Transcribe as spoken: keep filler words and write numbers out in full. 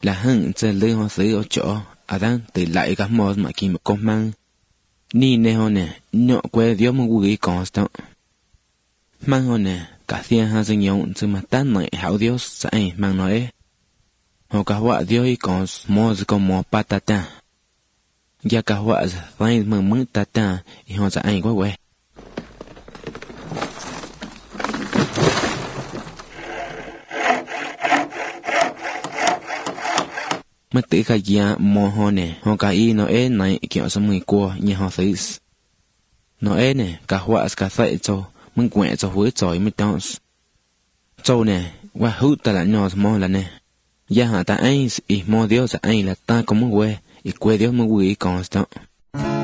là hưng chơi lưới hoa sứ ở chỗ à đang từ lại các món mà khi mà con mang ni nè hoa nè nhọ quê dios mà vui còn sao mang hoa nè cả thiên ha dương nhộng chứ mà tan này hảo dios sai mang nói họ cả hoa dios còn mua còn mua patata gia cả hoa phải mừng mừng tata họ sẽ ai quá quê mất tự khai gia mò ho nè ho cả y nó é này kiểu xong người qua như họ thấy nó é nè cả hoa cả phải cho mình quẹt cho hối chọi mới tao châu nè qua hút ta lại nhỏ mò là nè gia hạ ta ấy ý mò điếu sẽ ai là ta có muốn quê ý quê điếu mới quê còn sao